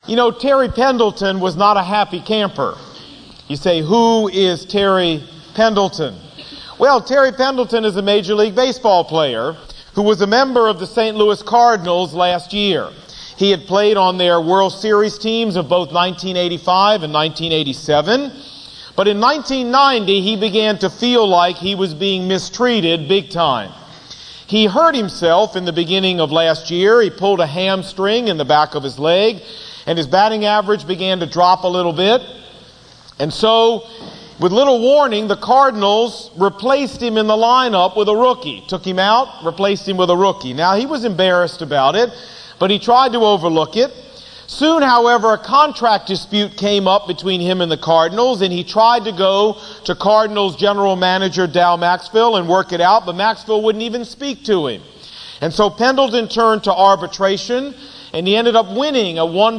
You know, Terry Pendleton was not a happy camper. You say, who is Terry Pendleton? Well, Terry Pendleton is a Major League Baseball player who was a member of the St. Louis Cardinals last year. He had played on their World Series teams of both 1985 and 1987. But in 1990, he began to feel like he was being mistreated big time. He hurt himself in the beginning of last year. He pulled a hamstring in the back of his leg, and his batting average began to drop a little bit. And so, with little warning, the Cardinals replaced him in the lineup with a rookie. Took him out, replaced him with a rookie. Now, he was embarrassed about it, but he tried to overlook it. Soon, however, a contract dispute came up between him and the Cardinals, and he tried to go to Cardinals general manager Dal Maxfield and work it out, but Maxfield wouldn't even speak to him. And so Pendleton turned to arbitration, and he ended up winning a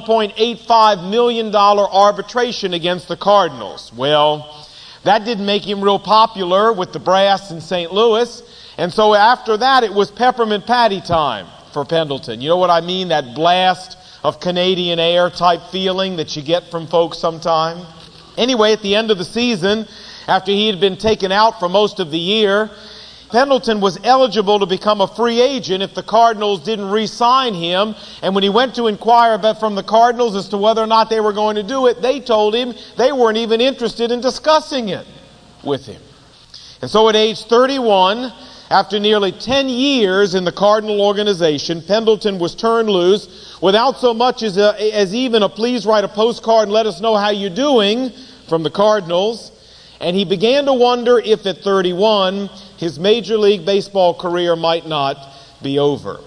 $1.85 million arbitration against the Cardinals. Well, that didn't make him real popular with the brass in St. Louis, and so after that it was peppermint patty time for Pendleton. You know what I mean? That blast of Canadian air type feeling that you get from folks sometime. Anyway, at the end of the season, after he had been taken out for most of the year, Pendleton was eligible to become a free agent if the Cardinals didn't re-sign him. And when he went to inquire from the Cardinals as to whether or not they were going to do it, they told him they weren't even interested in discussing it with him. And so at age 31, after nearly 10 years in the Cardinal organization, Pendleton was turned loose without so much as even a please write a postcard and let us know how you're doing from the Cardinals. And he began to wonder if at 31 his Major League Baseball career might not be over.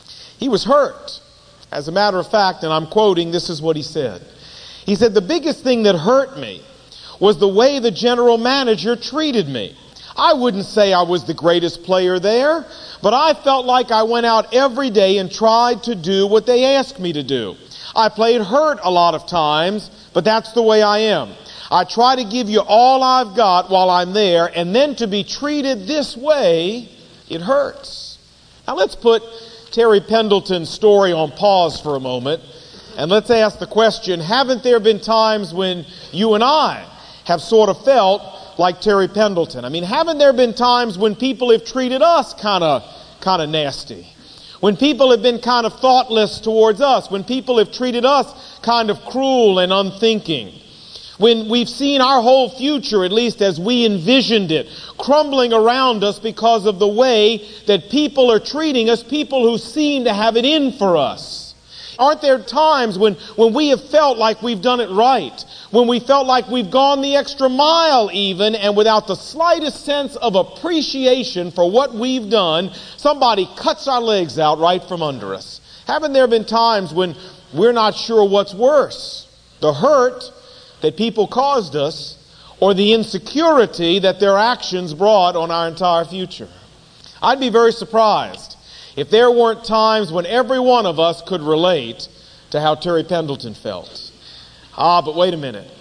He was hurt. As a matter of fact, and I'm quoting, this is what he said. He said, "The biggest thing that hurt me was the way the general manager treated me. I wouldn't say I was the greatest player there, but I felt like I went out every day and tried to do what they asked me to do. I played hurt a lot of times, but that's the way I am. I try to give you all I've got while I'm there, and then to be treated this way, it hurts." Now let's put Terry Pendleton's story on pause for a moment, and let's ask the question, haven't there been times when you and I have sort of felt like Terry Pendleton? I mean, haven't there been times when people have treated us kind of nasty? When people have been kind of thoughtless towards us? When people have treated us kind of cruel and unthinking? When we've seen our whole future, at least as we envisioned it, crumbling around us because of the way that people are treating us, people who seem to have it in for us? Aren't there times when we have felt like we've done it right? When we felt like we've gone the extra mile even, and without the slightest sense of appreciation for what we've done, somebody cuts our legs out right from under us? Haven't there been times when we're not sure what's worse? The hurt that people caused us, or the insecurity that their actions brought on our entire future? I'd be very surprised if there weren't times when every one of us could relate to how Terry Pendleton felt. But wait a minute.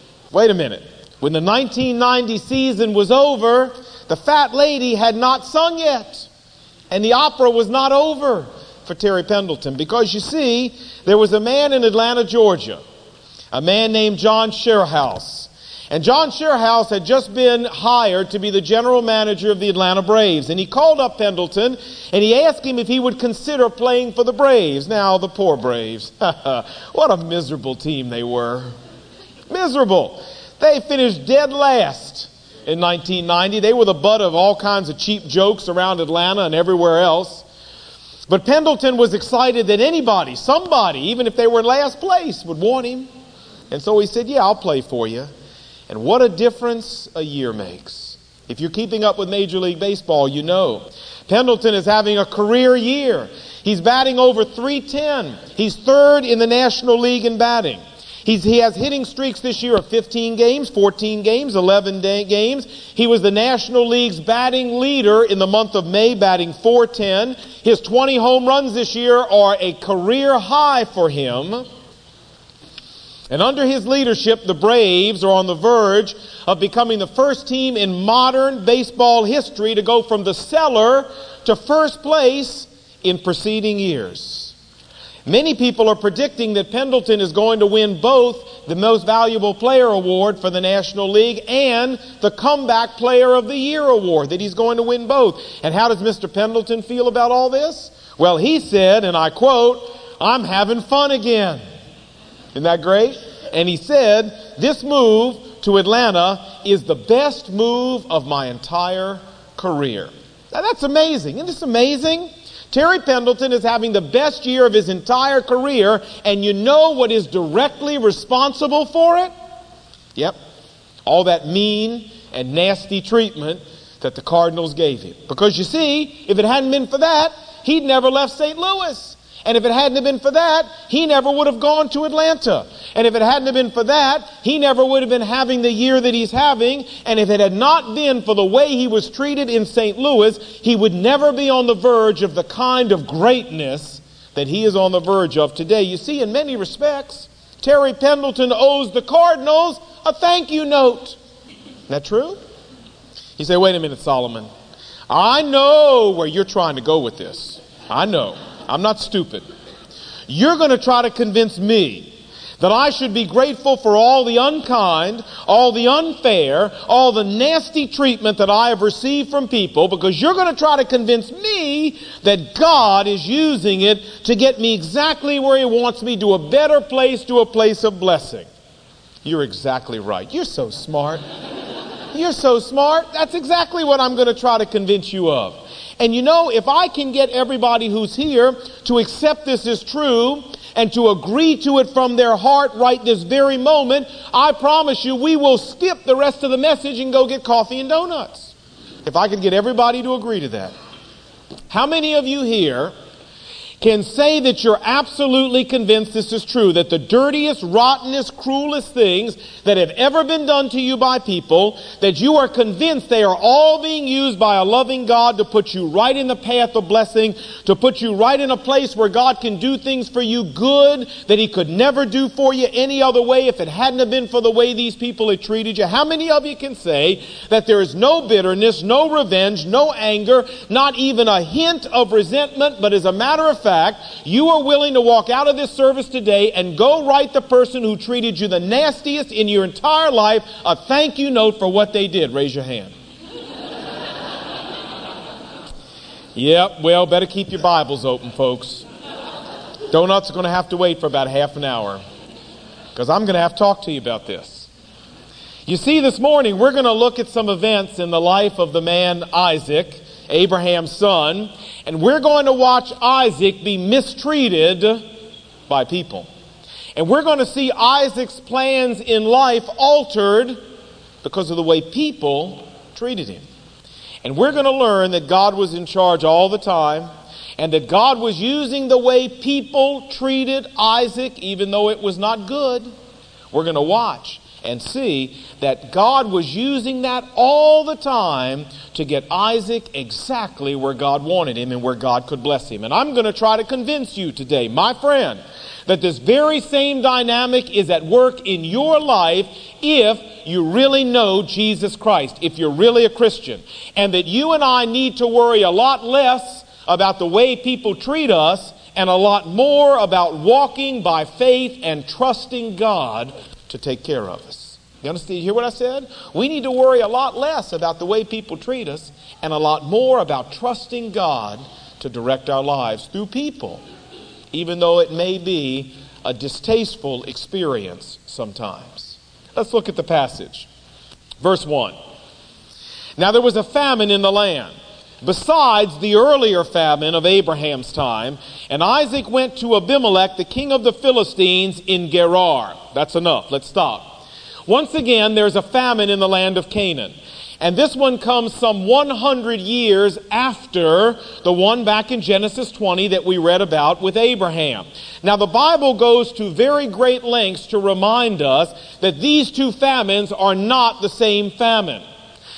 When the 1990 season was over, the fat lady had not sung yet. And the opera was not over for Terry Pendleton. Because you see, there was a man in Atlanta, Georgia, a man named John Scherhaus. And John Scherhaus had just been hired to be the general manager of the Atlanta Braves. And he called up Pendleton and he asked him if he would consider playing for the Braves. Now, the poor Braves. What a miserable team they were. Miserable. They finished dead last in 1990. They were the butt of all kinds of cheap jokes around Atlanta and everywhere else. But Pendleton was excited that anybody, somebody, even if they were in last place, would want him. And so he said, yeah, I'll play for you. And what a difference a year makes. If you're keeping up with Major League Baseball, you know. Pendleton is having a career year. He's batting over .310. He's third in the National League in batting. He has hitting streaks this year of 15 games, 14 games, 11 games. He was the National League's batting leader in the month of May, batting .410. His 20 home runs this year are a career high for him. And under his leadership, the Braves are on the verge of becoming the first team in modern baseball history to go from the cellar to first place in preceding years. Many people are predicting that Pendleton is going to win both the Most Valuable Player Award for the National League and the Comeback Player of the Year Award, that he's going to win both. And how does Mr. Pendleton feel about all this? Well, he said, and I quote, "I'm having fun again." Isn't that great? And he said, "This move to Atlanta is the best move of my entire career." Now that's amazing. Isn't this amazing? Terry Pendleton is having the best year of his entire career, and you know what is directly responsible for it? Yep. All that mean and nasty treatment that the Cardinals gave him. Because you see, if it hadn't been for that, he'd never left St. Louis. And if it hadn't been for that, he never would have gone to Atlanta. And if it hadn't been for that, he never would have been having the year that he's having. And if it had not been for the way he was treated in St. Louis, he would never be on the verge of the kind of greatness that he is on the verge of today. You see, in many respects, Terry Pendleton owes the Cardinals a thank you note. Isn't that true? You say, wait a minute, Solomon. I know where you're trying to go with this. I know. I'm not stupid. You're going to try to convince me that I should be grateful for all the unkind, all the unfair, all the nasty treatment that I have received from people, because you're going to try to convince me that God is using it to get me exactly where he wants me, to a better place, to a place of blessing. You're exactly right. You're so smart. You're so smart. That's exactly what I'm going to try to convince you of. And you know, if I can get everybody who's here to accept this as true and to agree to it from their heart right this very moment, I promise you we will skip the rest of the message and go get coffee and donuts. If I can get everybody to agree to that. How many of you here can say that you're absolutely convinced this is true, that the dirtiest, rottenest, cruelest things that have ever been done to you by people, that you are convinced they are all being used by a loving God to put you right in the path of blessing, to put you right in a place where God can do things for you good that he could never do for you any other way if it hadn't have been for the way these people had treated you? How many of you can say that there is no bitterness, no revenge, no anger, not even a hint of resentment, but as a matter of fact, you are willing to walk out of this service today and go write the person who treated you the nastiest in your entire life a thank you note for what they did? Raise your hand. Yep, well, better keep your Bibles open, folks. Donuts are going to have to wait for about half an hour, because I'm going to have to talk to you about this. You see, this morning we're going to look at some events in the life of the man Isaac, Abraham's son, and we're going to watch Isaac be mistreated by people. And we're going to see Isaac's plans in life altered because of the way people treated him. And we're going to learn that God was in charge all the time, and that God was using the way people treated Isaac, even though it was not good. We're going to watch and see that God was using that all the time to get Isaac exactly where God wanted him and where God could bless him. And I'm going to try to convince you today, my friend, that this very same dynamic is at work in your life if you really know Jesus Christ, if you're really a Christian. And that you and I need to worry a lot less about the way people treat us and a lot more about walking by faith and trusting God to take care of us. You understand? You hear what I said? We need to worry a lot less about the way people treat us and a lot more about trusting God to direct our lives through people, even though it may be a distasteful experience sometimes. Let's look at the passage. Verse 1. Now there was a famine in the land, besides the earlier famine of Abraham's time, and Isaac went to Abimelech, the king of the Philistines, in Gerar. That's enough. Let's stop. Once again, there's a famine in the land of Canaan. And this one comes some 100 years after the one back in Genesis 20 that we read about with Abraham. Now, the Bible goes to very great lengths to remind us that these two famines are not the same famine.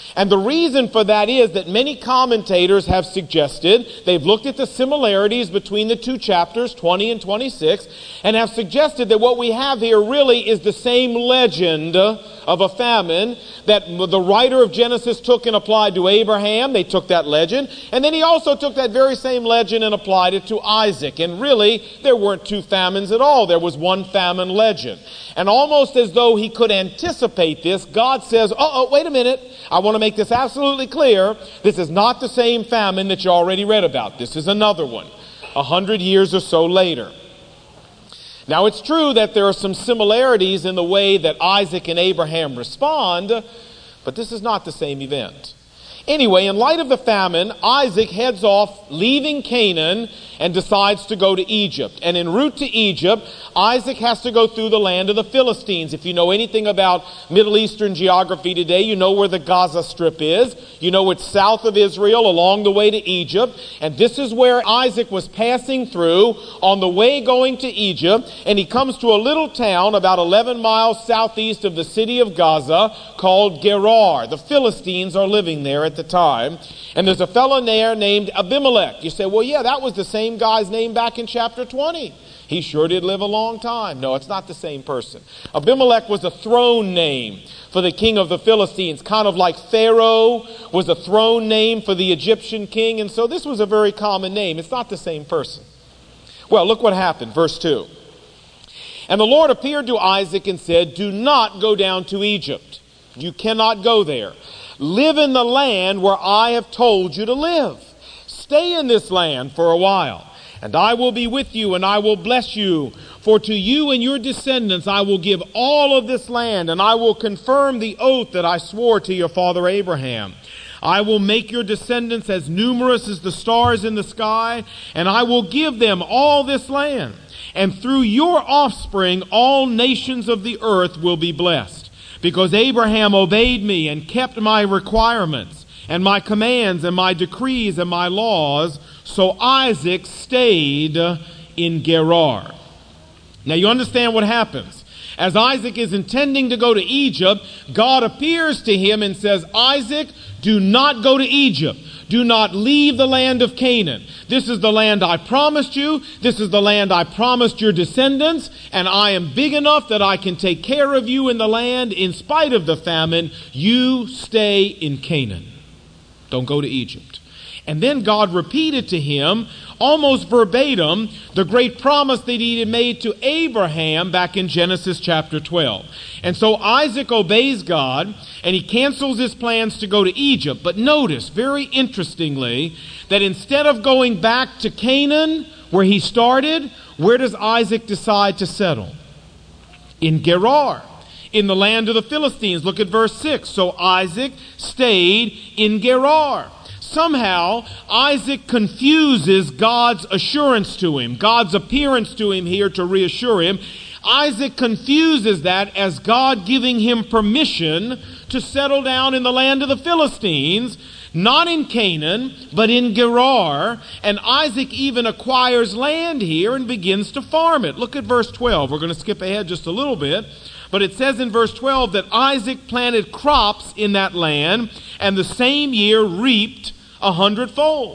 And the reason for that is that many commentators have suggested, they've looked at the similarities between the two chapters, 20 and 26, and have suggested that what we have here really is the same legend of a famine that the writer of Genesis took and applied to Abraham. They took that legend. And then he also took that very same legend and applied it to Isaac. And really, there weren't two famines at all. There was one famine legend. And almost as though he could anticipate this, God says, wait a minute. I want to make this absolutely clear. This is not the same famine that you already read about. This is another one, 100 years or so later. Now, it's true that there are some similarities in the way that Isaac and Abraham respond, but this is not the same event. Anyway, in light of the famine, Isaac heads off, leaving Canaan, and decides to go to Egypt. And en route to Egypt, Isaac has to go through the land of the Philistines. If you know anything about Middle Eastern geography today, you know where the Gaza Strip is. You know it's south of Israel along the way to Egypt. And this is where Isaac was passing through on the way going to Egypt. And he comes to a little town about 11 miles southeast of the city of Gaza called Gerar. The Philistines are living there at the time. And there's a fellow there named Abimelech. You say, well, yeah, that was the same guy's name back in chapter 20. He sure did live a long time. No, it's not the same person. Abimelech was a throne name for the king of the Philistines, kind of like Pharaoh was a throne name for the Egyptian king. And so this was a very common name. It's not the same person. Well, look what happened. Verse 2. And the Lord appeared to Isaac and said, do not go down to Egypt. You cannot go there. Live in the land where I have told you to live. Stay in this land for a while, and I will be with you, and I will bless you. For to you and your descendants I will give all of this land, and I will confirm the oath that I swore to your father Abraham. I will make your descendants as numerous as the stars in the sky, and I will give them all this land. And through your offspring all nations of the earth will be blessed. Because Abraham obeyed me and kept my requirements and my commands and my decrees and my laws, so Isaac stayed in Gerar. Now you understand what happens. As Isaac is intending to go to Egypt, God appears to him and says, Isaac, do not go to Egypt. Do not leave the land of Canaan. This is the land I promised you. This is the land I promised your descendants. And I am big enough that I can take care of you in the land in spite of the famine. You stay in Canaan. Don't go to Egypt. And then God repeated to him, almost verbatim, the great promise that he had made to Abraham back in Genesis chapter 12. And so Isaac obeys God, and he cancels his plans to go to Egypt. But notice, very interestingly, that instead of going back to Canaan, where he started, where does Isaac decide to settle? In Gerar, in the land of the Philistines. Look at verse 6. So Isaac stayed in Gerar. Somehow, Isaac confuses God's assurance to him, God's appearance to him here to reassure him. Isaac confuses that as God giving him permission to settle down in the land of the Philistines, not in Canaan, but in Gerar. And Isaac even acquires land here and begins to farm it. Look at verse 12. We're going to skip ahead just a little bit. But it says in verse 12 that Isaac planted crops in that land, and the same year reaped 100-fold.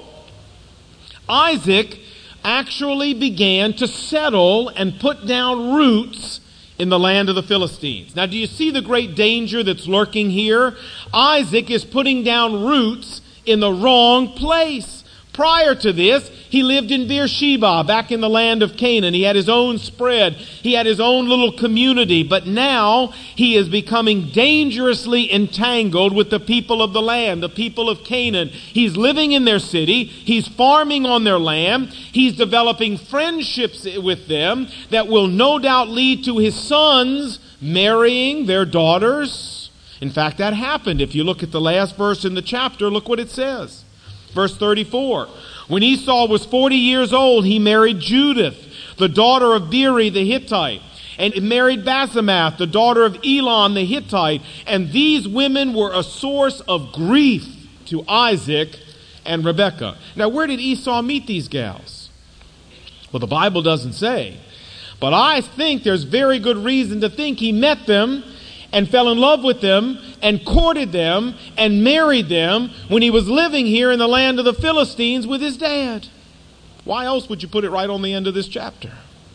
Isaac actually began to settle and put down roots in the land of the Philistines. Now, do you see the great danger that's lurking here? Isaac is putting down roots in the wrong place. Prior to this, he lived in Beersheba, back in the land of Canaan. He had his own spread. He had his own little community. But now he is becoming dangerously entangled with the people of the land, the people of Canaan. He's living in their city. He's farming on their land. He's developing friendships with them that will no doubt lead to his sons marrying their daughters. In fact, that happened. If you look at the last verse in the chapter, look what it says. Verse 34, when Esau was 40 years old, he married Judith, the daughter of Beeri the Hittite, and married Basemath, the daughter of Elon the Hittite. And these women were a source of grief to Isaac and Rebekah. Now, where did Esau meet these gals? Well, the Bible doesn't say. But I think there's very good reason to think he met them and fell in love with them and courted them and married them when he was living here in the land of the Philistines with his dad. Why else would you put it right on the end of this chapter?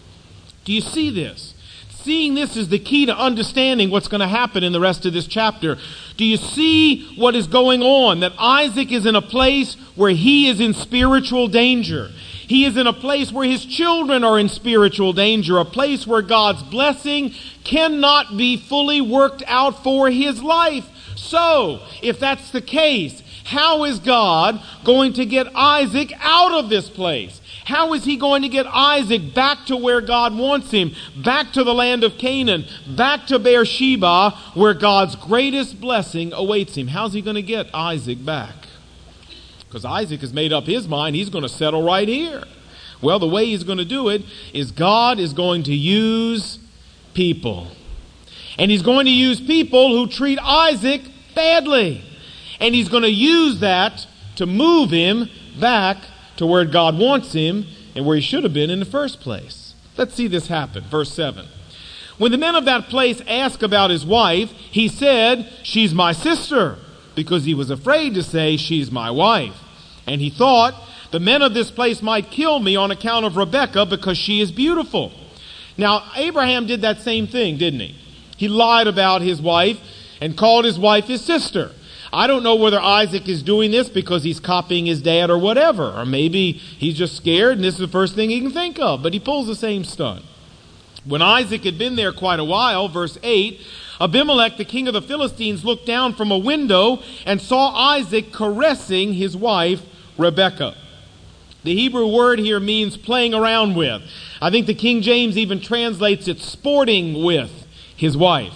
Do you see this? Seeing this is the key to understanding what's going to happen in the rest of this chapter. Do you see what is going on? That Isaac is in a place where he is in spiritual danger. He is in a place where his children are in spiritual danger, a place where God's blessing cannot be fully worked out for his life. So, if that's the case, how is God going to get Isaac out of this place? How is he going to get Isaac back to where God wants him, back to the land of Canaan, back to Beersheba, where God's greatest blessing awaits him? How's he going to get Isaac back? Because Isaac has made up his mind he's going to settle right here. Well, the way he's going to do it is God is going to use people. And he's going to use people who treat Isaac badly. And he's going to use that to move him back to where God wants him and where he should have been in the first place. Let's see this happen. Verse 7. When the men of that place asked about his wife, he said, "She's my sister," because he was afraid to say, "She's my wife." And he thought, the men of this place might kill me on account of Rebekah because she is beautiful. Now, Abraham did that same thing, didn't he? He lied about his wife and called his wife his sister. I don't know whether Isaac is doing this because he's copying his dad or whatever. Or maybe he's just scared and this is the first thing he can think of. But he pulls the same stunt. When Isaac had been there quite a while, verse 8, Abimelech, the king of the Philistines, looked down from a window and saw Isaac caressing his wife, Rebekah. The Hebrew word here means playing around with. I think the King James even translates it sporting with his wife.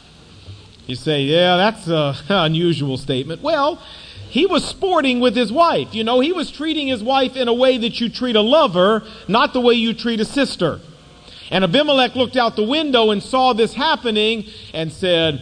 You say, yeah, that's an unusual statement. Well, he was sporting with his wife. You know, he was treating his wife in a way that you treat a lover, not the way you treat a sister. And Abimelech looked out the window and saw this happening and said,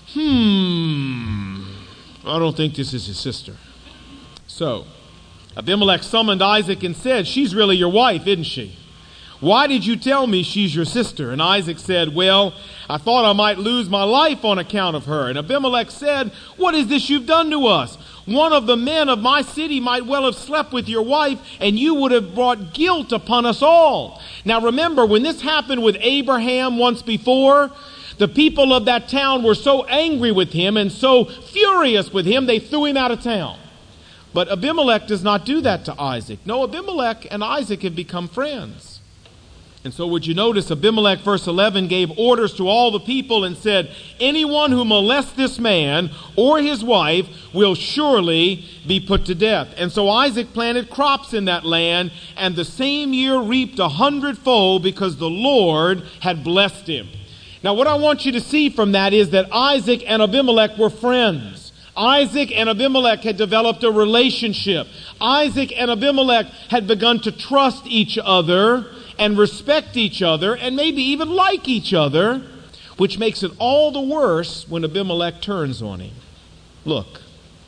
I don't think this is his sister. So, Abimelech summoned Isaac and said, "She's really your wife, isn't she? Why did you tell me she's your sister?" And Isaac said, "Well, I thought I might lose my life on account of her." And Abimelech said, "What is this you've done to us? One of the men of my city might well have slept with your wife, and you would have brought guilt upon us all." Now remember, when this happened with Abraham once before, the people of that town were so angry with him and so furious with him, they threw him out of town. But Abimelech does not do that to Isaac. No, Abimelech and Isaac have become friends. And so would you notice Abimelech, verse 11, gave orders to all the people and said, "Anyone who molests this man or his wife will surely be put to death." And so Isaac planted crops in that land, and the same year reaped 100-fold because the Lord had blessed him. Now what I want you to see from that is that Isaac and Abimelech were friends. Isaac and Abimelech had developed a relationship. Isaac and Abimelech had begun to trust each other and respect each other and maybe even like each other, which makes it all the worse when Abimelech turns on him. Look,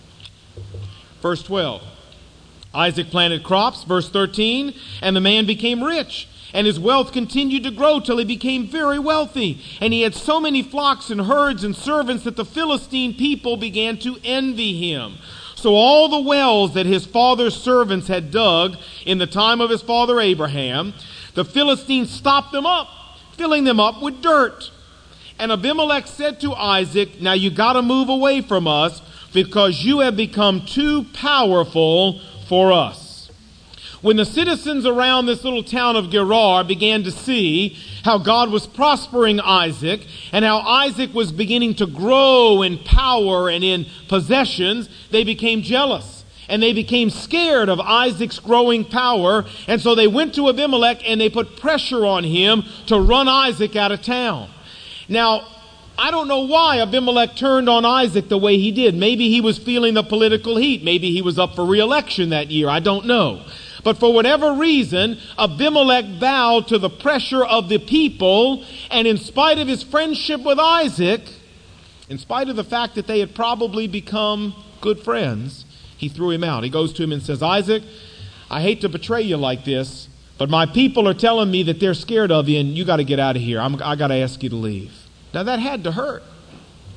verse 12. Isaac planted crops, verse 13, and the man became rich. And his wealth continued to grow till he became very wealthy. And he had so many flocks and herds and servants that the Philistine people began to envy him. So all the wells that his father's servants had dug in the time of his father Abraham, the Philistines stopped them up, filling them up with dirt. And Abimelech said to Isaac, "Now you got to move away from us because you have become too powerful for us." When the citizens around this little town of Gerar began to see how God was prospering Isaac and how Isaac was beginning to grow in power and in possessions, they became jealous and they became scared of Isaac's growing power. And so they went to Abimelech and they put pressure on him to run Isaac out of town. Now, I don't know why Abimelech turned on Isaac the way he did. Maybe he was feeling the political heat. Maybe he was up for re-election that year. I don't know. But for whatever reason, Abimelech bowed to the pressure of the people, and in spite of his friendship with Isaac, in spite of the fact that they had probably become good friends, he threw him out. He goes to him and says, "Isaac, I hate to betray you like this, but my people are telling me that they're scared of you, and you got to get out of here. I got to ask you to leave." Now that had to hurt.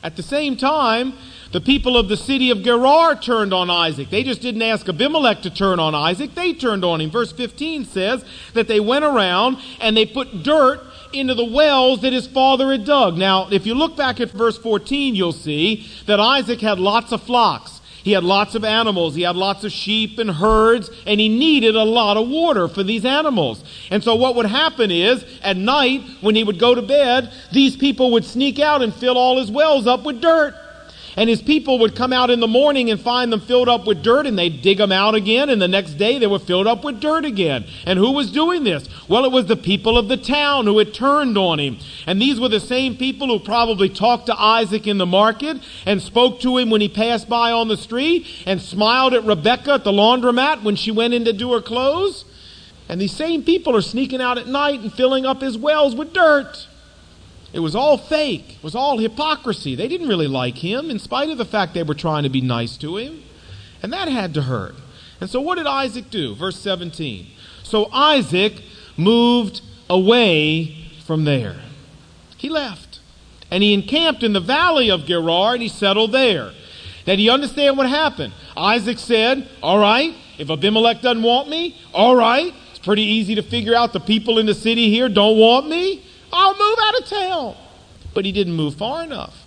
At the same time, the people of the city of Gerar turned on Isaac. They just didn't ask Abimelech to turn on Isaac. They turned on him. Verse 15 says that they went around and they put dirt into the wells that his father had dug. Now, if you look back at verse 14, you'll see that Isaac had lots of flocks. He had lots of animals. He had lots of sheep and herds, and he needed a lot of water for these animals. And so what would happen is, at night, when he would go to bed, these people would sneak out and fill all his wells up with dirt. And his people would come out in the morning and find them filled up with dirt, and they'd dig them out again, and the next day they were filled up with dirt again. And who was doing this? Well, it was the people of the town who had turned on him. And these were the same people who probably talked to Isaac in the market and spoke to him when he passed by on the street and smiled at Rebekah at the laundromat when she went in to do her clothes. And these same people are sneaking out at night and filling up his wells with dirt. It was all fake. It was all hypocrisy. They didn't really like him in spite of the fact they were trying to be nice to him. And that had to hurt. And so what did Isaac do? Verse 17. So Isaac moved away from there. He left. And he encamped in the valley of Gerar and he settled there. Now, do you understand what happened? Isaac said, all right, if Abimelech doesn't want me, all right. It's pretty easy to figure out the people in the city here don't want me. I'll move out of town. But he didn't move far enough.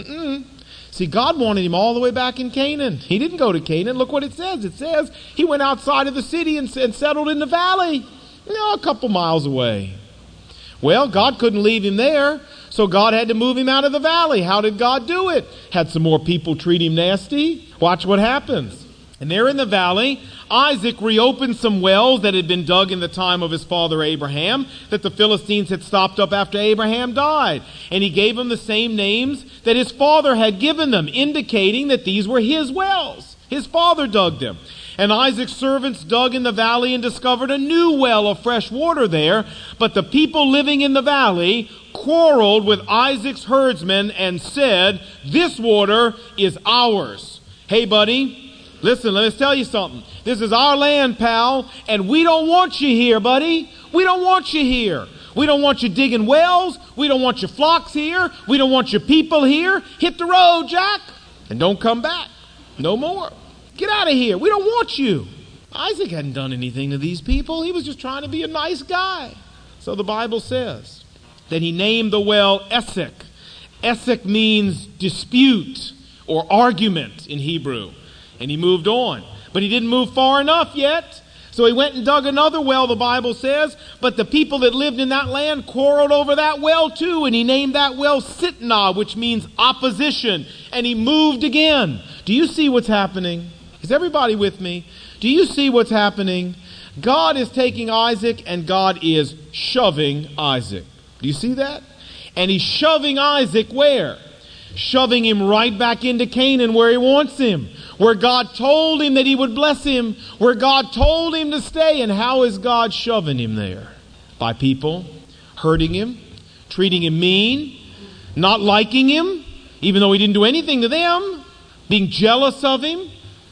See, God wanted him all the way back in Canaan. He didn't go to Canaan. Look what it says. It says he went outside of the city and settled in the valley, a couple miles away. Well, God couldn't leave him there, so God had to move him out of the valley. How did God do it? Had some more people treat him nasty. Watch what happens. And there in the valley, Isaac reopened some wells that had been dug in the time of his father Abraham, that the Philistines had stopped up after Abraham died. And he gave them the same names that his father had given them, indicating that these were his wells. His father dug them. And Isaac's servants dug in the valley and discovered a new well of fresh water there. But the people living in the valley quarreled with Isaac's herdsmen and said, "This water is ours." Hey, buddy. Listen, let me tell you something. This is our land, pal, and we don't want you here, buddy. We don't want you here. We don't want you digging wells. We don't want your flocks here. We don't want your people here. Hit the road, Jack, and don't come back. No more. Get out of here. We don't want you. Isaac hadn't done anything to these people. He was just trying to be a nice guy. So the Bible says that he named the well Esek. Esek means dispute or argument in Hebrew. And he moved on. But he didn't move far enough yet. So he went and dug another well, the Bible says. But the people that lived in that land quarreled over that well too. And he named that well Sitnah, which means opposition. And he moved again. Do you see what's happening? Is everybody with me? Do you see what's happening? God is taking Isaac and God is shoving Isaac. Do you see that? And he's shoving Isaac where? Shoving him right back into Canaan where he wants him. Where God told him that he would bless him. Where God told him to stay. And how is God shoving him there? By people hurting him, treating him mean, not liking him, even though he didn't do anything to them, being jealous of him.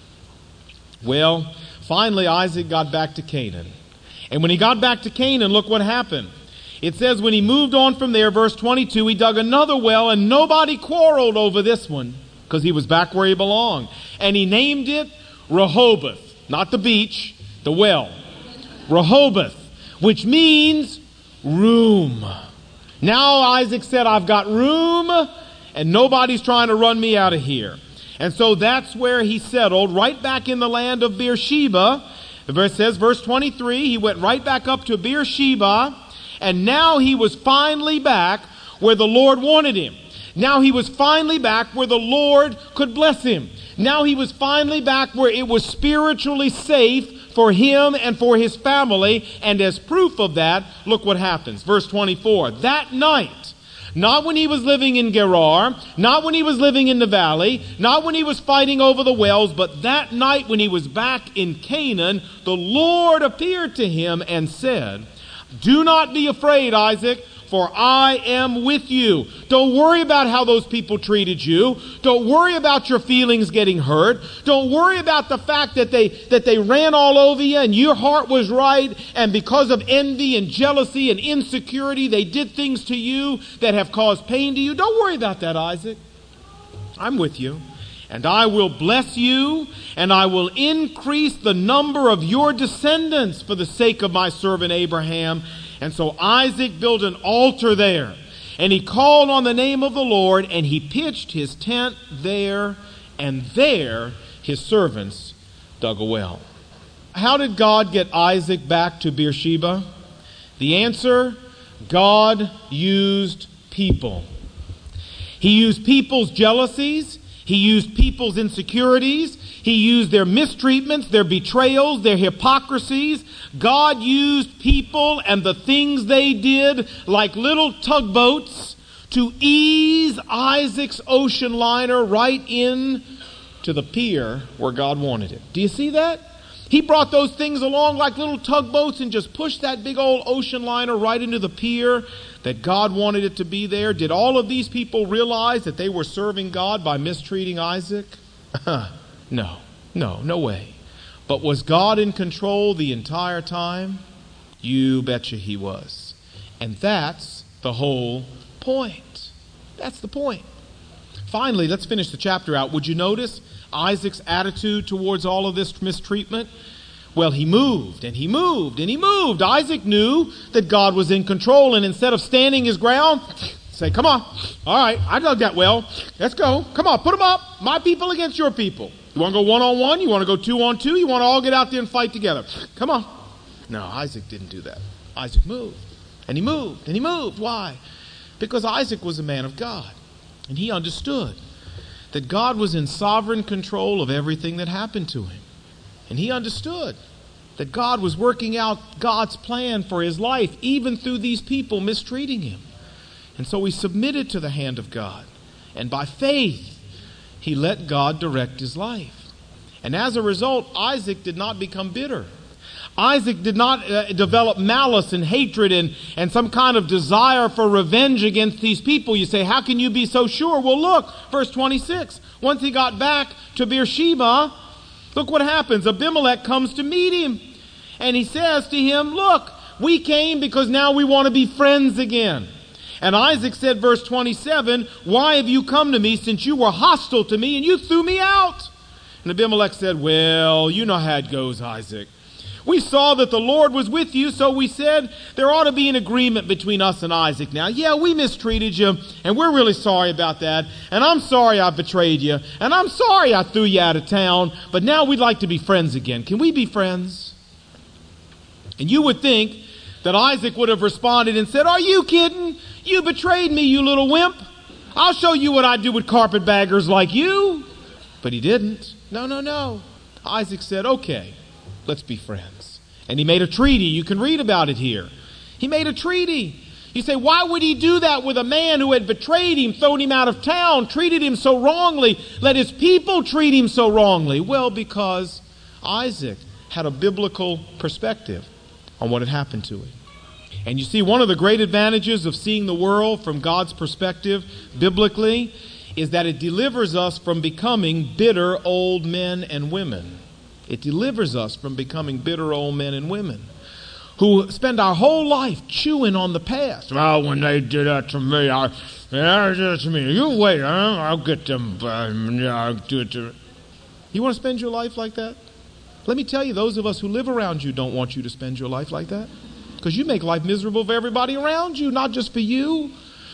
Well, finally Isaac got back to Canaan. And when he got back to Canaan, look what happened. It says when he moved on from there, verse 22, he dug another well and nobody quarreled over this one because he was back where he belonged. And he named it Rehoboth, not the beach, the well. Rehoboth, which means room. Now Isaac said, I've got room and nobody's trying to run me out of here. And so that's where he settled, right back in the land of Beersheba. The verse says, verse 23, he went right back up to Beersheba. And now he was finally back where the Lord wanted him. Now he was finally back where the Lord could bless him. Now he was finally back where it was spiritually safe for him and for his family. And as proof of that, look what happens. Verse 24, that night, not when he was living in Gerar, not when he was living in the valley, not when he was fighting over the wells, but that night when he was back in Canaan, the Lord appeared to him and said, "Do not be afraid, Isaac, for I am with you." Don't worry about how those people treated you. Don't worry about your feelings getting hurt. Don't worry about the fact that they ran all over you and your heart was right, and because of envy and jealousy and insecurity, they did things to you that have caused pain to you. Don't worry about that, Isaac. I'm with you. And I will bless you, and I will increase the number of your descendants for the sake of my servant Abraham. And so Isaac built an altar there, and he called on the name of the Lord, and he pitched his tent there, and there his servants dug a well. How did God get Isaac back to Beersheba? The answer, God used people. He used people's jealousies. He used people's insecurities. He used their mistreatments, their betrayals, their hypocrisies. God used people and the things they did like little tugboats to ease Isaac's ocean liner right in to the pier where God wanted it. Do you see that? He brought those things along like little tugboats and just pushed that big old ocean liner right into the pier that God wanted it to be there. Did all of these people realize that they were serving God by mistreating Isaac? No way. But was God in control the entire time? You betcha he was. And that's the whole point. That's the point. Finally, let's finish the chapter out. Would you notice Isaac's attitude towards all of this mistreatment? Well, he moved and he moved and he moved. Isaac knew that God was in control, and instead of standing his ground, say, come on. All right, I dug that well. Let's go. Come on, put them up. My people against your people. You want to go one-on-one? You want to go two-on-two? You want to all get out there and fight together? Come on. No, Isaac didn't do that. Isaac moved. And he moved. And he moved. Why? Because Isaac was a man of God. And he understood that God was in sovereign control of everything that happened to him. And he understood that God was working out God's plan for his life, even through these people mistreating him. And so he submitted to the hand of God. And by faith, he let God direct his life. And as a result, Isaac did not become bitter. Isaac did not develop malice and hatred and some kind of desire for revenge against these people. You say, how can you be so sure? Well, look, verse 26. Once he got back to Beersheba, look what happens. Abimelech comes to meet him. And he says to him, look, we came because now we want to be friends again. And Isaac said, verse 27, why have you come to me since you were hostile to me and you threw me out? And Abimelech said, well, you know how it goes, Isaac. We saw that the Lord was with you, so we said there ought to be an agreement between us and Isaac now. Yeah, we mistreated you, and we're really sorry about that. And I'm sorry I betrayed you. And I'm sorry I threw you out of town. But now we'd like to be friends again. Can we be friends? And you would think that Isaac would have responded and said, are you kidding? You betrayed me, you little wimp. I'll show you what I do with carpetbaggers like you. But he didn't. No. Isaac said, okay, let's be friends. And he made a treaty. You can read about it here. He made a treaty. You say, why would he do that with a man who had betrayed him, thrown him out of town, treated him so wrongly, let his people treat him so wrongly? Well, because Isaac had a biblical perspective on what had happened to him. And you see, one of the great advantages of seeing the world from God's perspective biblically is that it delivers us from becoming bitter old men and women. It delivers us from becoming bitter old men and women who spend our whole life chewing on the past. Well, when they did that to me, you wait, I'll get them. I'll do it to. You want to spend your life like that? Let me tell you, those of us who live around you don't want you to spend your life like that. Because you make life miserable for everybody around you, not just for you.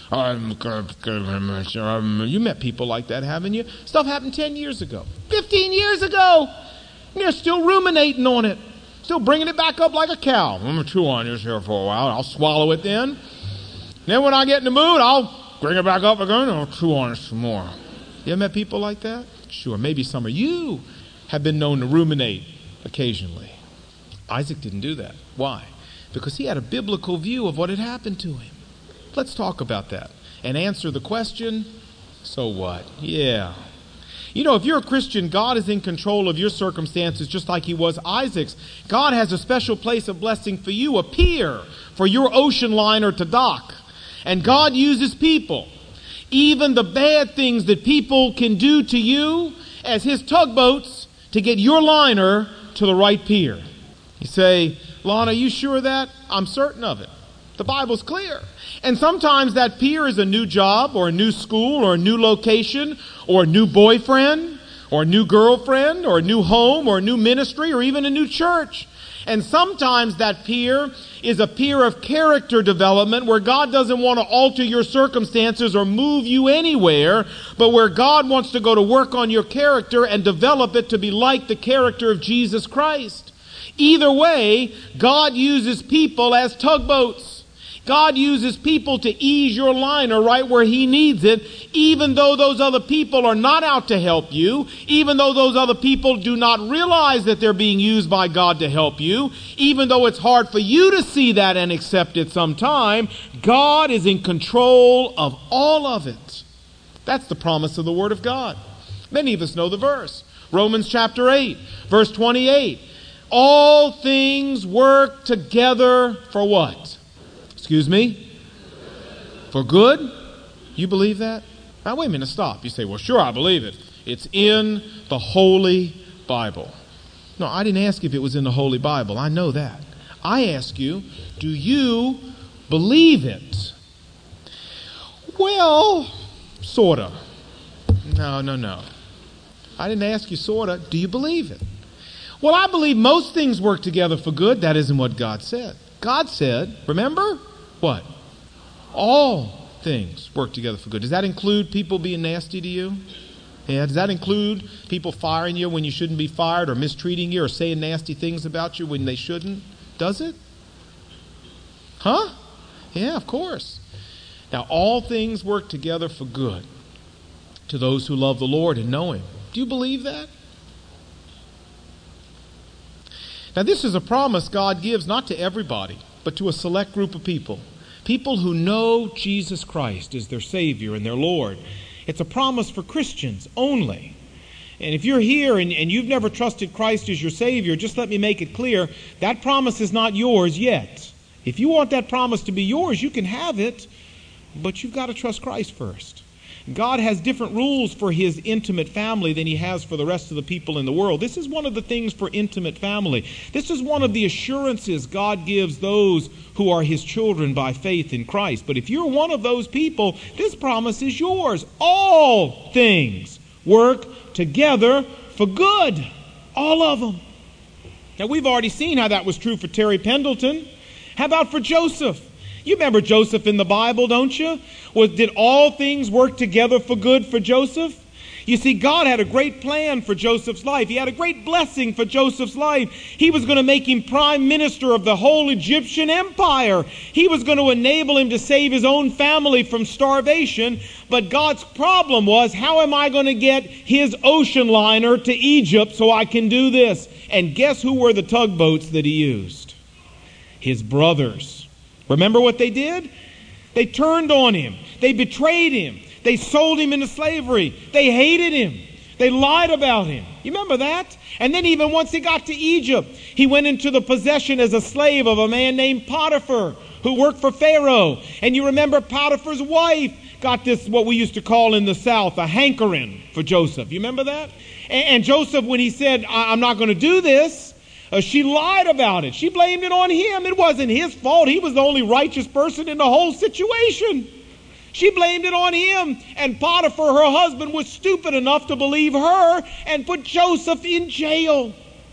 You met people like that, haven't you? Stuff happened 10 years ago, 15 years ago. And they're still ruminating on it. Still bringing it back up like a cow. I'm going to chew on this here for a while. I'll swallow it then. Then when I get in the mood, I'll bring it back up again and I'll chew on it some more. You ever met people like that? Sure, maybe some of you have been known to ruminate occasionally. Isaac didn't do that. Why? Because he had a biblical view of what had happened to him. Let's talk about that and answer the question, so what? Yeah. You know, if you're a Christian, God is in control of your circumstances just like he was Isaac's. God has a special place of blessing for you, a pier for your ocean liner to dock. And God uses people, even the bad things that people can do to you, as his tugboats to get your liner to the right pier. You say, Lon, are you sure of that? I'm certain of it. The Bible's clear. And sometimes that peer is a new job or a new school or a new location or a new boyfriend or a new girlfriend or a new home or a new ministry or even a new church. And sometimes that peer is a peer of character development where God doesn't want to alter your circumstances or move you anywhere, but where God wants to go to work on your character and develop it to be like the character of Jesus Christ. Either way, God uses people as tugboats. God uses people to ease your liner right where He needs it, even though those other people are not out to help you, even though those other people do not realize that they're being used by God to help you, even though it's hard for you to see that and accept it sometime, God is in control of all of it. That's the promise of the Word of God. Many of us know the verse. Romans chapter 8, verse 28. All things work together for what? Excuse me? For good? You believe that? Now wait a minute, stop. You say, well, sure, I believe it. It's in the Holy Bible. No, I didn't ask if it was in the Holy Bible. I know that. I ask you, do you believe it? Well, sort of. No. I didn't ask you sort of. Do you believe it? Well, I believe most things work together for good. That isn't what God said. God said, remember? What? All things work together for good. Does that include people being nasty to you? Yeah. Does that include people firing you when you shouldn't be fired, or mistreating you, or saying nasty things about you when they shouldn't? Does it? Huh? Yeah, of course. Now, all things work together for good to those who love the Lord and know Him. Do you believe that? Now, this is a promise God gives not to everybody, but to a select group of people. People who know Jesus Christ as their Savior and their Lord. It's a promise for Christians only. And if you're here and you've never trusted Christ as your Savior, just let me make it clear, that promise is not yours yet. If you want that promise to be yours, you can have it, but you've got to trust Christ first. God has different rules for His intimate family than He has for the rest of the people in the world. This is one of the things for intimate family. This is one of the assurances God gives those who are His children by faith in Christ. But if you're one of those people, this promise is yours. All things work together for good. All of them. Now, we've already seen how that was true for Terry Pendleton. How about for Joseph? You remember Joseph in the Bible, don't you? Did all things work together for good for Joseph? You see, God had a great plan for Joseph's life. He had a great blessing for Joseph's life. He was going to make him prime minister of the whole Egyptian empire. He was going to enable him to save his own family from starvation. But God's problem was, how am I going to get his ocean liner to Egypt so I can do this? And guess who were the tugboats that he used? His brothers. Remember what they did? They turned on him. They betrayed him. They sold him into slavery. They hated him. They lied about him. You remember that? And then even once he got to Egypt, he went into the possession as a slave of a man named Potiphar, who worked for Pharaoh. And you remember Potiphar's wife got this, what we used to call in the South, a hankering for Joseph. You remember that? And Joseph, when he said, I'm not going to do this, she lied about it. She blamed it on him. It wasn't his fault. He was the only righteous person in the whole situation. She blamed it on him. And Potiphar, her husband, was stupid enough to believe her and put Joseph in jail.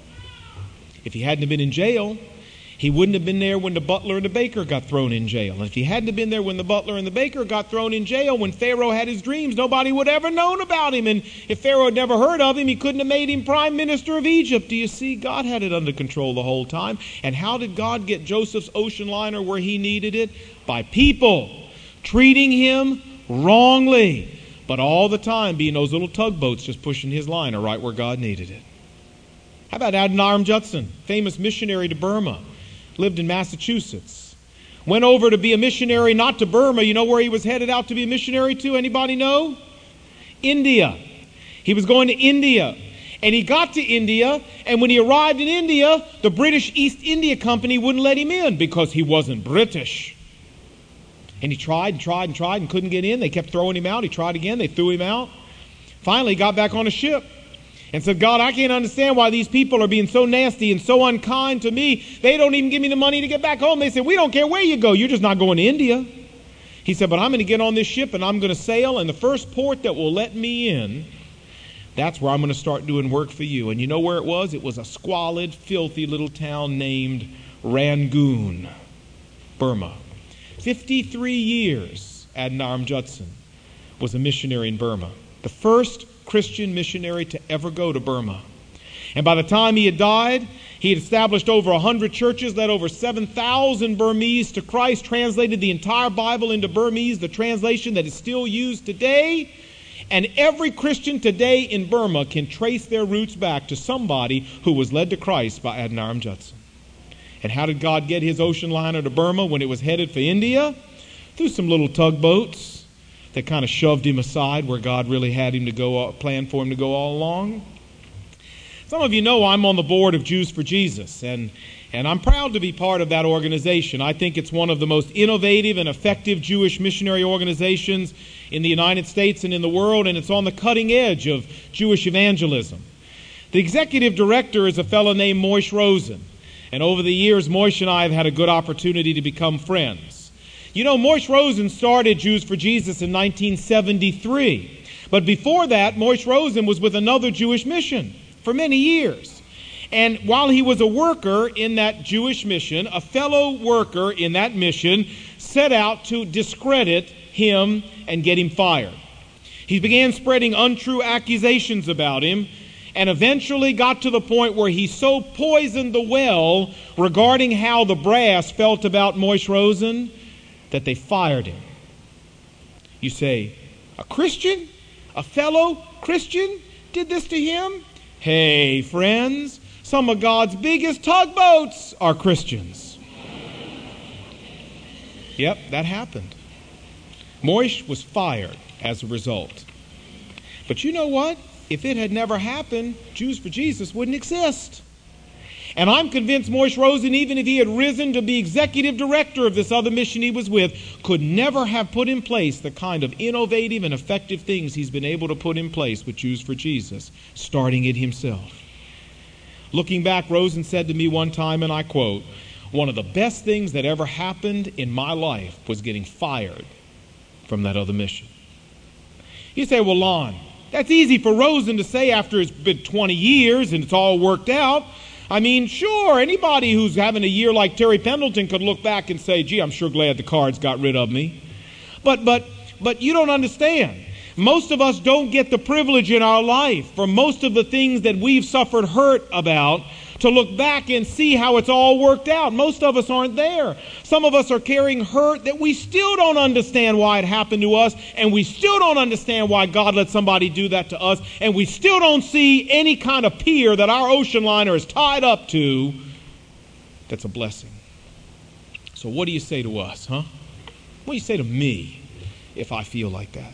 If he hadn't been in jail, he wouldn't have been there when the butler and the baker got thrown in jail. And if he hadn't been there when the butler and the baker got thrown in jail, when Pharaoh had his dreams, nobody would have ever known about him. And if Pharaoh had never heard of him, he couldn't have made him prime minister of Egypt. Do you see? God had it under control the whole time. And how did God get Joseph's ocean liner where he needed it? By people treating him wrongly, but all the time being those little tugboats just pushing his liner right where God needed it. How about Adoniram Judson, famous missionary to Burma, lived in Massachusetts, went over to be a missionary, not to Burma. You know where he was headed out to be a missionary to? Anybody know? India. He was going to India. And he got to India, and when he arrived in India, the British East India Company wouldn't let him in because he wasn't British. And he tried and couldn't get in. They kept throwing him out. He tried again. They threw him out. Finally, he got back on a ship. and said, God, I can't understand why these people are being so nasty and so unkind to me. They don't even give me the money to get back home. They said, we don't care where you go. You're just not going to India. He said, but I'm going to get on this ship and I'm going to sail, and the first port that will let me in, that's where I'm going to start doing work for you. And you know where it was? It was a squalid, filthy little town named Rangoon, Burma. 53 years Adoniram Judson was a missionary in Burma, the first Christian missionary to ever go to Burma. And by the time he had died, he had established over 100 churches, led over 7,000 Burmese to Christ, translated the entire Bible into Burmese, the translation that is still used today. And every Christian today in Burma can trace their roots back to somebody who was led to Christ by Adoniram Judson. And how did God get his ocean liner to Burma when it was headed for India? Through some little tugboats that kind of shoved him aside where God really had him to go, planned for him to go all along. Some of you know I'm on the board of Jews for Jesus, and I'm proud to be part of that organization. I think it's one of the most innovative and effective Jewish missionary organizations in the United States and in the world, and it's on the cutting edge of Jewish evangelism. The executive director is a fellow named Moishe Rosen, and over the years, Moishe and I have had a good opportunity to become friends. You know, Moishe Rosen started Jews for Jesus in 1973. But before that, Moishe Rosen was with another Jewish mission for many years. And while he was a worker in that Jewish mission, a fellow worker in that mission set out to discredit him and get him fired. He began spreading untrue accusations about him, and eventually got to the point where he so poisoned the well regarding how the brass felt about Moishe Rosen that they fired him. You say, a Christian? A fellow Christian did this to him? Hey, friends, some of God's biggest tugboats are Christians. Yep, that happened. Moishe was fired as a result. But you know what? If it had never happened, Jews for Jesus wouldn't exist. And I'm convinced Moishe Rosen, even if he had risen to be executive director of this other mission he was with, could never have put in place the kind of innovative and effective things he's been able to put in place with Jews for Jesus, starting it himself. Looking back, Rosen said to me one time, and I quote, "One of the best things that ever happened in my life was getting fired from that other mission." You say, well, Lon, that's easy for Rosen to say after it's been 20 years and it's all worked out. I mean, sure, anybody who's having a year like Terry Pendleton could look back and say, gee, I'm sure glad the Cards got rid of me. But you don't understand. Most of us don't get the privilege in our life for most of the things that we've suffered hurt about to look back and see how it's all worked out. Most of us aren't there. Some of us are carrying hurt that we still don't understand why it happened to us, and we still don't understand why God let somebody do that to us, and we still don't see any kind of pier that our ocean liner is tied up to that's a blessing. So what do you say to us, huh? What do you say to me if I feel like that?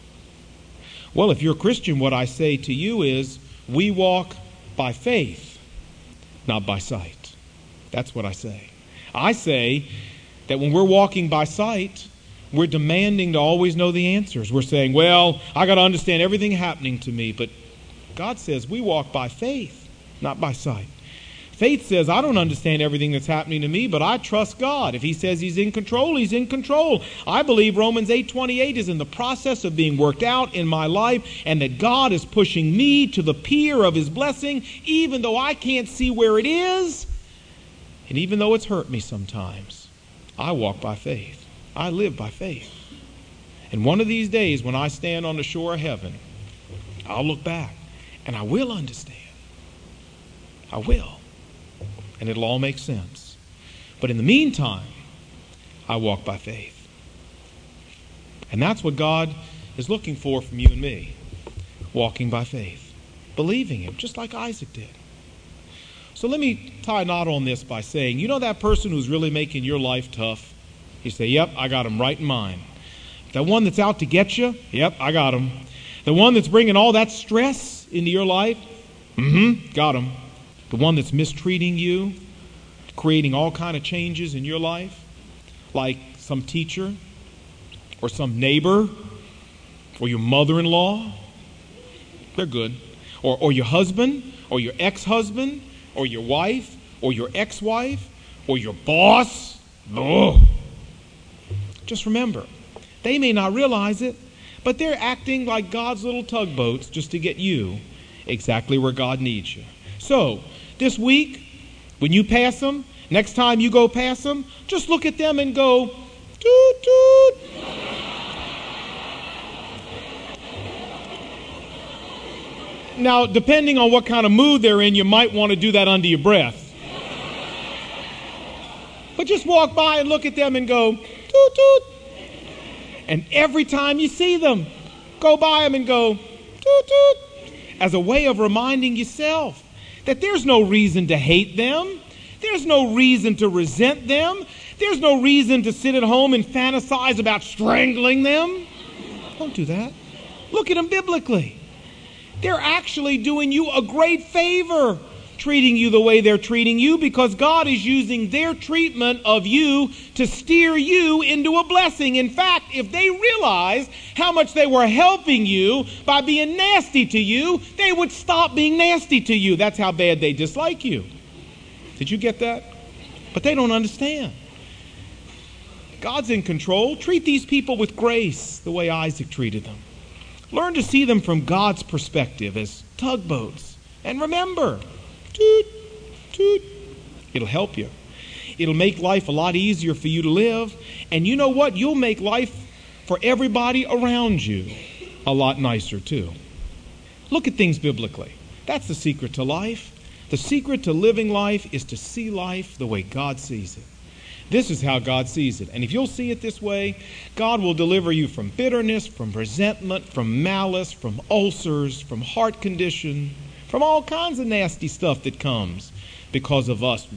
Well, if you're a Christian, what I say to you is, we walk by faith, not by sight. That's what I say. I say that when we're walking by sight, we're demanding to always know the answers. We're saying, well, I got to understand everything happening to me. But God says we walk by faith, not by sight. Faith says, I don't understand everything that's happening to me, but I trust God. If He says He's in control, He's in control. I believe Romans 8:28 is in the process of being worked out in my life, and that God is pushing me to the pier of His blessing, even though I can't see where it is, and even though it's hurt me sometimes. I walk by faith. I live by faith. And one of these days, when I stand on the shore of heaven, I'll look back, and I will understand. I will. And it'll all make sense. But in the meantime, I walk by faith. And that's what God is looking for from you and me. Walking by faith. Believing Him, just like Isaac did. So let me tie a knot on this by saying, you know that person who's really making your life tough? You say, yep, I got him right in mind. That one that's out to get you? Yep, I got him. The one that's bringing all that stress into your life? Got him. The one that's mistreating you, creating all kind of changes in your life, like some teacher or some neighbor or your mother-in-law, they're good. or your husband, or your ex-husband, or your wife, or your ex-wife, or your boss. Oh. Just remember, they may not realize it, but they're acting like God's little tugboats just to get you exactly where God needs you. So, this week, when you pass them, next time you go past them, just look at them and go, toot, toot. Now, depending on what kind of mood they're in, you might want to do that under your breath. But just walk by and look at them and go, toot, toot. And every time you see them, go by them and go, toot, toot, as a way of reminding yourself that there's no reason to hate them. There's no reason to resent them. There's no reason to sit at home and fantasize about strangling them. Don't do that. Look at them biblically. They're actually doing you a great favor, treating you the way they're treating you, because God is using their treatment of you to steer you into a blessing. In fact, if they realized how much they were helping you by being nasty to you, they would stop being nasty to you. That's how bad they dislike you. Did you get that? But they don't understand. God's in control. Treat these people with grace the way Isaac treated them. Learn to see them from God's perspective as tugboats. And remember, toot, toot. It'll help you. It'll make life a lot easier for you to live. And you know what? You'll make life for everybody around you a lot nicer too. Look at things biblically. That's the secret to life. The secret to living life is to see life the way God sees it. This is how God sees it. And if you'll see it this way, God will deliver you from bitterness, from resentment, from malice, from ulcers, from heart condition, from all kinds of nasty stuff that comes because of us.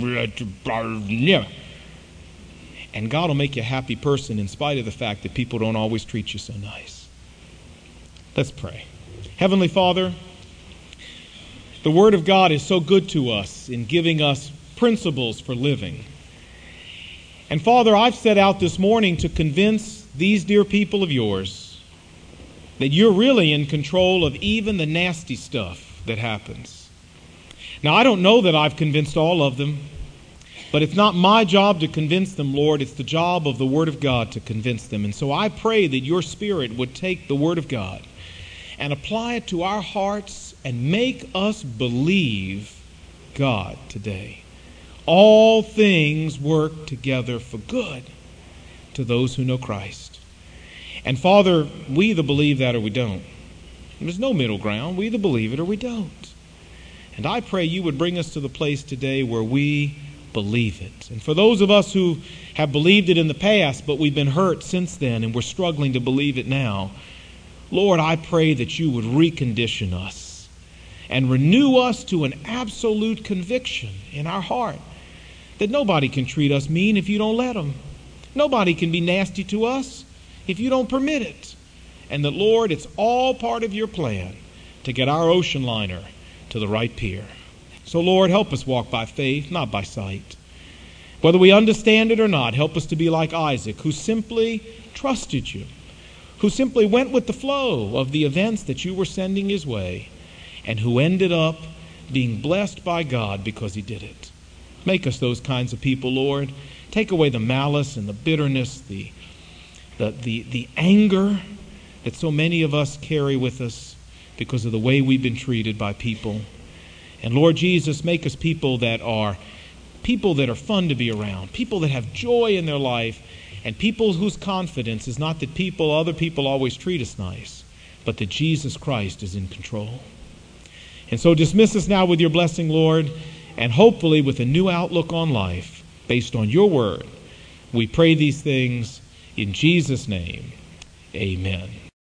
And God will make you a happy person in spite of the fact that people don't always treat you so nice. Let's pray. Heavenly Father, the Word of God is so good to us in giving us principles for living. And Father, I've set out this morning to convince these dear people of yours that you're really in control of even the nasty stuff that happens. Now, I don't know that I've convinced all of them, but it's not my job to convince them, Lord. It's the job of the Word of God to convince them. And so I pray that your Spirit would take the Word of God and apply it to our hearts and make us believe God today. All things work together for good to those who know Christ. And Father, we either believe that or we don't. There's no middle ground. We either believe it or we don't. And I pray you would bring us to the place today where we believe it. And for those of us who have believed it in the past, but we've been hurt since then and we're struggling to believe it now, Lord, I pray that you would recondition us and renew us to an absolute conviction in our heart that nobody can treat us mean if you don't let them. Nobody can be nasty to us if you don't permit it. And that, Lord, it's all part of your plan to get our ocean liner to the right pier. So, Lord, help us walk by faith, not by sight. Whether we understand it or not, help us to be like Isaac, who simply trusted you, who simply went with the flow of the events that you were sending his way, and who ended up being blessed by God because he did it. Make us those kinds of people, Lord. Take away the malice and the bitterness, the anger that so many of us carry with us because of the way we've been treated by people. And Lord Jesus, make us people that are fun to be around, people that have joy in their life, and people whose confidence is not that other people always treat us nice, but that Jesus Christ is in control. And so dismiss us now with your blessing, Lord, and hopefully with a new outlook on life based on your word. We pray these things in Jesus' name. Amen.